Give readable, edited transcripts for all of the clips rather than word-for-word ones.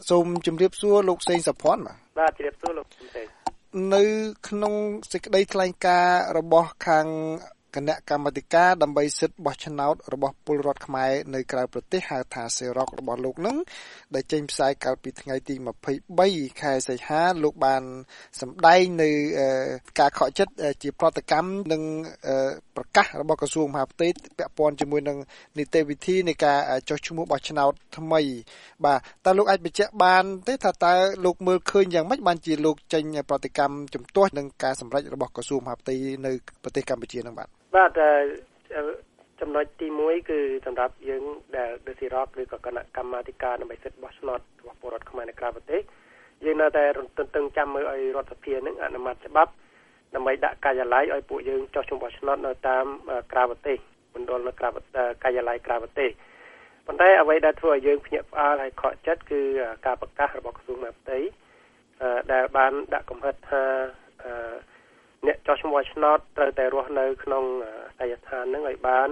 សូមជម្រាបសួរលោកសេងសុភ័ណ្ឌបាទជម្រាបសួរលោកសេងនៅក្នុងសេចក្តីថ្លែងការណ៍របស់ខាងគណៈកម្មាធិការដើម្បីសិទ្ធិបោះឆ្នោតរបស់ពលរដ្ឋខ្មែរនៅក្រៅប្រទេសហៅថាសេរ៉ុករបស់លោកនឹងដែលចេញផ្សាយកាលពីថ្ងៃទី23ខែសីហាលោកបានសម្ដែងនៅការខកចិត្តជាប្រតិកម្មនឹងប្រកាសរបស់ក្រសួងមហាផ្ទៃពាក់ព័ន្ធជាមួយនឹងនីតិវិធីនៃការចុះឈ្មោះបោះឆ្នោតថ្មីបាទតើលោកអាចបញ្ជាក់បានទេថាតើលោកមើលឃើញយ៉ាងម៉េចបានជាលោកចេញប្រតិកម្មជំទាស់នឹងការសម្រេចរបស់ក្រសួងមហាផ្ទៃនៅប្រទេសកម្ពុជានឹងបាទចំណុចទី1គឺសម្រាប់យើងដែលដេស៊ីរ៉ុកឬក៏គណៈកម្មាធិការដើម្បីសិទ្ធិបោះឆ្នោតរបស់ពលរដ្ឋខ្មែរនៅក្រៅប្រទេសយើងនៅតែទន្ទឹងចាំមើលឲ្យរដ្ឋសភានឹងអនុម័តច្បាប់ដើម្បីដាក់ការិយាល័យឲ្យពួកយើងចុះឈ្មោះបោះឆ្នោតនៅតាមក្រៅប្រទេសមណ្ឌលនៅក្រៅការិយាល័យក្រៅប្រទេសប៉ុន្តែអ្វីដែលធ្វើឲ្យយើងភ្ញាក់ផ្អើលហើយខកចិត្តគឺការប្រកាសរបស់ក្រសួងមហាផ្ទៃដែលបានដាក់កំហិតថាអ្នកចុះឈ្មោះឆ្នោតត្រូវតែរស់នៅក្នុងអាសយដ្ឋាននឹងឲ្យបាន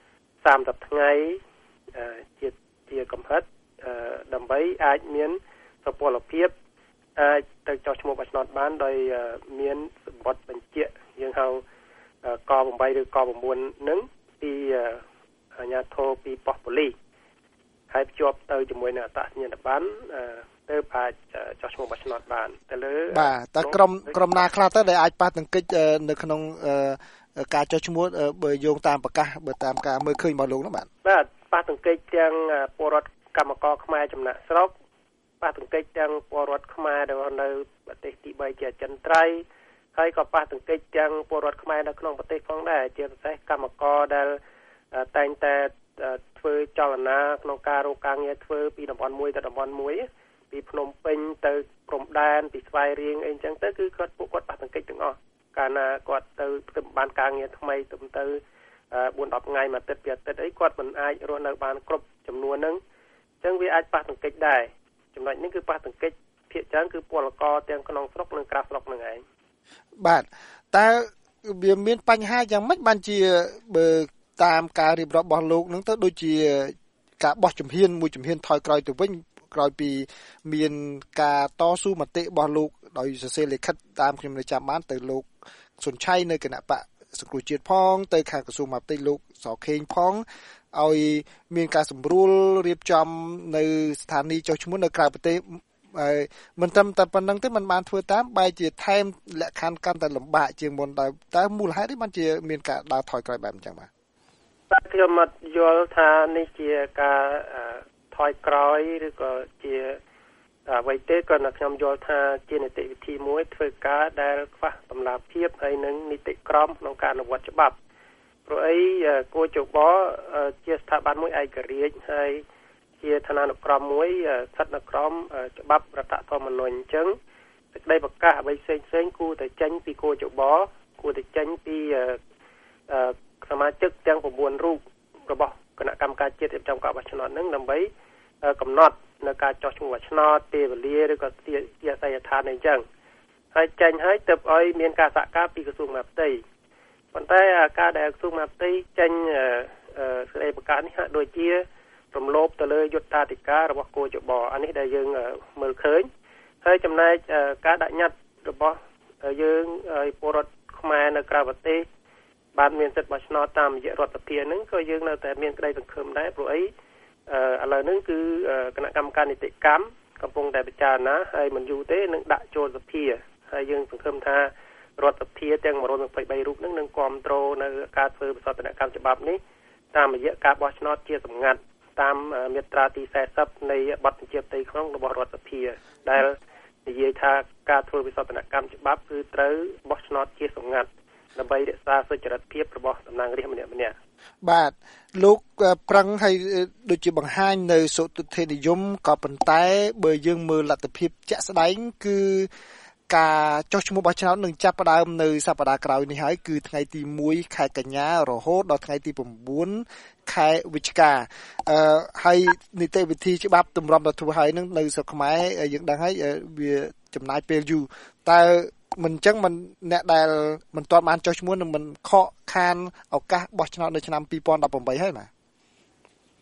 30ថ្ងៃជាកំហិតដើម្បីអាចមានសុពលភាពអាចទៅចុះឈ្មោះបោះឆ្នោតបានដោយមានសម្បត្តិបញ្ជាក់យើងហៅក8ឬក9នឹងពីអាជ្ញាធរពីប៉ុស្តិ៍ប៉ូលីសហើយភ្ជាប់ទៅជាមួយនឹងអត្តសញ្ញាណប័ណ្ណទៅអាចចុះឈ្មោះបោះឆ្នោតបានទៅលើបាទតើក្រុមណាខ្លះទៅដែលអាចប៉ះទង្គិចនៅក្នុងការចុះឈ្មោះបើយោងតាមប្រកាសបើតាមការមើលឃើញរបស់លោកនោះបាទប៉ះទង្គិចទាំងពលរដ្ឋកម្មករខ្មែរចំណាក់ស្រុកប៉ះទង្គិចទាំងពលរដ្ឋខ្មែរដែលនៅប្រទេសទី3ជាអចិន្ត្រៃយ៍ហើយក៏ប៉ះទង្គិចទាំងពលរដ្ឋខ្មែរនៅក្នុងប្រទេសផងដែរជាពិសេសកម្មករដែលតែងតែធ្វើចលនាក្នុងការរកការងារធ្វើពីតំបន់មួយទៅតំបន់មួយពីភ្នំពេញទៅព្រំដែនពីស្វាយរៀងអីចឹងទៅគឺពួកគាត់ប៉ះទង្គិចទាំងអស់កាលណាគាត់ទៅបានការងារថ្មីទៅ4-10ថ្ងៃមួយអាទិត្យពីអាទិត្យអីគាត់មិនអាចរស់នៅបានគ្រប់ចំនួនហ្នឹងអញ្ចឹងវាអាចប៉ះទង្គិចដែរចំណុចនេះគឺប៉ះទង្គិចភាគច្រើនគឺពលករទាំងក្នុងស្រុកនិងក្រៅស្រុកហ្នឹងឯងបាទតើវាមានបញ្ហាយ៉ាងម៉េចបានជាបើតាមការរៀបរាប់របស់លោកនឹងទៅដូចជាការបោះជំហានមួយជំហានថយក្រោយទៅវិញក្រោយពីមានការតស៊ូមតិរបស់លោកដោយសរសេរលិខិតតាមខ្ញុំនៅចាំបានទៅលោកសុនឆៃនៅគណៈបកសង្គ្រោះជាតិផងទៅខាងក្រសួងមហាផ្ទៃលោកសខេងផងឲ្យមានការសម្រួលរៀបចំនៅស្ថានីយ៍ចុះឈ្មោះនៅក្រៅប្រទេសមិនត្រឹមតែប៉ុណ្្នឹងទេมันបានធ្វើតាមបែរជាថែមលក្ខខណ្ឌកាន់តែលំបាកជាងមុនតែមូលហេតុនេះបានជាមានការដើរថយក្រោយបែបអញ្ចឹងបាទខ្ញុំអត់យល់ថានេះជាការថយក្រោយឬក៏ជាអ្វីទេក៏ខ្ញុំយល់ថាជានីតិវិធីមួយធ្វើការដែលខ្វះតម្លាភាពហើយនឹងនីតិក្រមក្នុងការអនុវត្តច្បាប់ព្រោះអីគួរជបជាស្ថាប័នមួយឯករាជ្យហើយជាឋានានុក្រមមួយស្ថិតនៅក្រមច្បាប់រដ្ឋធម្មនុញ្ញអញ្ចឹងសេចក្តីប្រកាសអ្វីផ្សេងគួរតែចេញពីគួរជបគួរតែចេញពីសមាជិកទាំង9រូបរបស់គណៈកម្មការជាតិរៀបចំការបោះឆ្នោតនឹងដើម្បីកំណត់នៅការចុះឈ្មោះបោះឆ្នោតពេលវេលាឬក៏ទីអាសយដ្ឋានអីចឹងហើយចេញហើយទៅឲ្យមានការសហការពីក្រសួងមហាផ្ទៃប៉ុន្តែការដែលក្រសួងមហាផ្ទៃចេញសេចក្តីប្រកាសនេះហាក់ដូចជារំលោភទៅលើយុត្តាធិការរបស់គូចបអានេះដែលយើងមើលឃើញហើយចំណែកការដាក់ញត្តិរបស់យើងឲ្យពលរដ្ឋខ្មែរនៅក្រៅប្រទេសបានមានសិទ្ធិបោះឆ្នោតតាមរយៈរដ្ឋសភាហ្នឹងក៏យើងនៅតែមានក្តីសង្ឃឹមដែរព្រោះអីឥឡូវហ្នឹងគឺគណៈកម្មការនីតិកម្មកំពុងតែពិចារណាហើយមិនយូរទេនឹងដាក់ចូលសភាហើយយើងសង្ឃឹមថារដ្ឋសភាទាំង123រូបហ្នឹងនឹងគ្រប់គ្រងនៅការធ្វើបសតនកម្មច្បាប់នេះតាមរយៈការបោះឆ្នោតជាសម្ងាត់តាមមាត្រាទី40នៃបទបញ្ជាផ្ទៃក្នុងរបស់រដ្ឋសភាដែលនិយាយថាការធ្វើវិសោធនកម្មច្បាប់គឺត្រូវបោះឆ្នោតជាសម្ងាត់ដើម្បីរក្សាសុចរិតភាពរបស់តំណាងរាស្ត្រម្នាក់ៗបាទលោកប្រឹងឲ្យដូចជាបង្ហាញនៅសុទិដ្ឋិនិយមក៏ប៉ុន្តែបើយើងមើលលទ្ធភាពជាក់ស្ដែងគឺការចុះឈ្មោះបោះឆ្នោតនឹងចាប់ផ្ដើមនៅសប្តាហ៍ក្រោយនេះហើយគឺថ្ងៃទី1ខែកញ្ញារហូតដល់ថ្ងៃទី9ខែវិច្ឆិកាហើយនីតិវិធីច្បាប់ទម្រាំទៅធ្វើហើយនឹងនៅស្រុកខ្មែរយើងដឹងហើយវាចំណាយពេលយូរតើមិនអញ្ចឹងមិនអ្នកដែលមិនទាន់បានចុះឈ្មោះនឹងមិនខកខានឱកាសបោះឆ្នោតនៅឆ្នាំ2018ហើយណា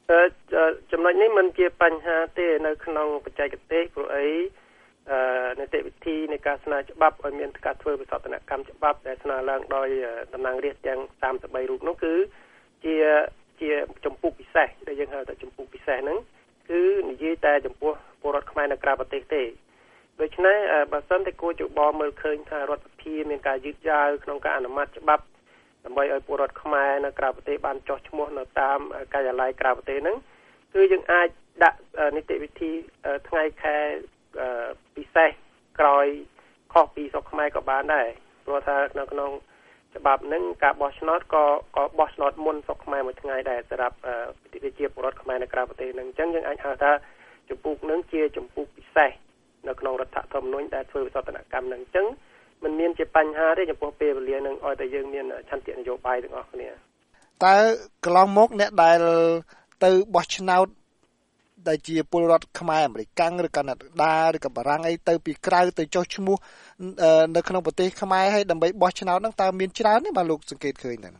ចំណុចនេះมันជាបញ្ហាទេនៅក្នុងបច្ចេកទេសព្រោះអីនីតិវិធីនៃការស្នើច្បាប់ឲ្យមានការធ្វើវិសោធនកម្មច្បាប់ដែលស្នើឡើងដោយតំណាងរាស្ត្រទាំង33រូបនោះគឺជាចម្ពោះពិសេសដែលយើងហៅថាចម្ពោះពិសេសហ្នឹងគឺនិយាយតែចំពោះពលរដ្ឋខ្មែរនៅក្រៅប្រទេសទេដូច្នេះបើសិនតែគួរជបមើលឃើញថារដ្ឋសភាមានការយឺតយ៉ាវក្នុងការអនុម័តច្បាប់ដើម្បីឲ្យពលរដ្ឋខ្មែរនៅក្រៅប្រទេសបានចុះឈ្មោះនៅតាមការិយាល័យក្រៅប្រទេសហ្នឹងគឺយើងអាចដាក់នីតិវិធីថ្ងៃខែពិសេសក្រោយខុសពីស្រុកខ្មែរក៏បានដែរព្រោះថានៅក្នុងច្បាប់ហ្នឹងការបោះឆ្នោតក៏បោះឆ្នោតមុនស្រុកខ្មែរមួយថ្ងៃដែរសម្រាប់ប្រជាពលរដ្ឋខ្មែរនៅក្រៅប្រទេសហ្នឹងអញ្ចឹងយើងអាចហៅថាចម្ពោះហ្នឹងជាចម្ពោះពិសេសនៅក្នុងរដ្ឋធម្មនុញ្ញដែលធ្វើវិសោធនកម្មហ្នឹងអញ្ចឹងมันមានជាបញ្ហាទេចំពោះពេលវេលានឹងឲ្យតែយើងមានឆន្ទៈនយោបាយទាំងអស់គ្នាតើកន្លងមកអ្នកដែលទៅបោះឆ្នោតដែលជាពលរដ្ឋខ្មែរអាមេរិកឬកាណាដាឬក៏បារាំងអីទៅពីក្រៅទៅចុះឈ្មោះនៅក្នុងប្រទេសខ្មែរហើយដើម្បីបោះឆ្នោតហ្នឹងតើមានច្រើនទេបាទលោកសង្កេតឃើញហ្នឹង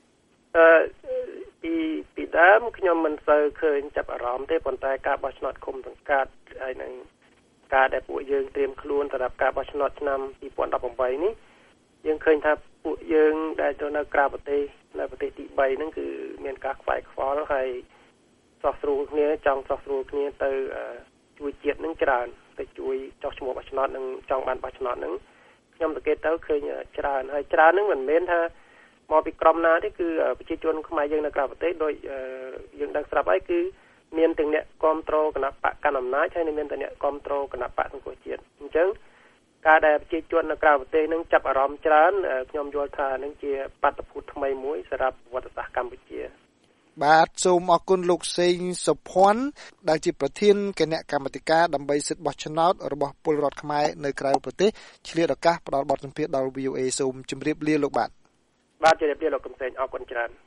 ពីដើមខ្ញុំមិនសូវឃើញចាប់អារម្មណ៍ទេប៉ុន្តែការបោះឆ្នោតឃុំសង្កាត់ហើយនឹងការដែលពួកយើងត្រៀមខ្លួនសម្រាប់ការបោះឆ្នោតឆ្នាំ2018នេះយើងឃើញថាពួកយើងដែលទៅនៅក្រៅប្រទេសនៅប្រទេសទី3ហ្នឹងគឺមានការខ្វាយខ្វល់ហើយស្រស់ស្រួលគ្នាចង់ស្រស់ស្រួលគ្នាទៅជួយជាតិនឹងច្រើនទៅជួយចោះឈ្មោះបោះឆ្នោតនឹងចង់បានបោះឆ្នោតនឹងខ្ញុំសង្កេតទៅឃើញច្រើនហើយច្រើននឹងមិនមែនថាមកពីក្រុមណាទេគឺប្រជាជនខ្មែរយើងនៅក្រៅប្រទេសដោយយើងដឹងស្រាប់ហើយគឺមានទាំងអ្នកគ្រប់គ្រងគណៈបកកណ្ដាលអំណាចហើយមានទាំងអ្នកគ្រប់គ្រងគណៈបកសង្គមជាតិអញ្ចឹងការដែលប្រជាជននៅក្រៅប្រទេសនឹងចាប់អារម្មណ៍ច្រើនខ្ញុំយល់ថានឹងជាបាតុភូតថ្មីមួយសម្រាប់ប្រវត្តិសាស្ត្រកម្ពុជាបាទសូមអរគុណលោកសេងសុភ័ណ្ឌដែលជាប្រធានគណៈកម្មាធិការដើម្បីសិទ្ធិបោះឆ្នោតរបស់ពលរដ្ឋខ្មែរនៅក្រៅប្រទេសឆ្លៀតឱកាសផ្ដល់បទសម្ភាសន៍ដល់ VOA សូមជម្រាបលាលោកបាទជម្រាបលាលោកកំសែងអរគុណច្រើន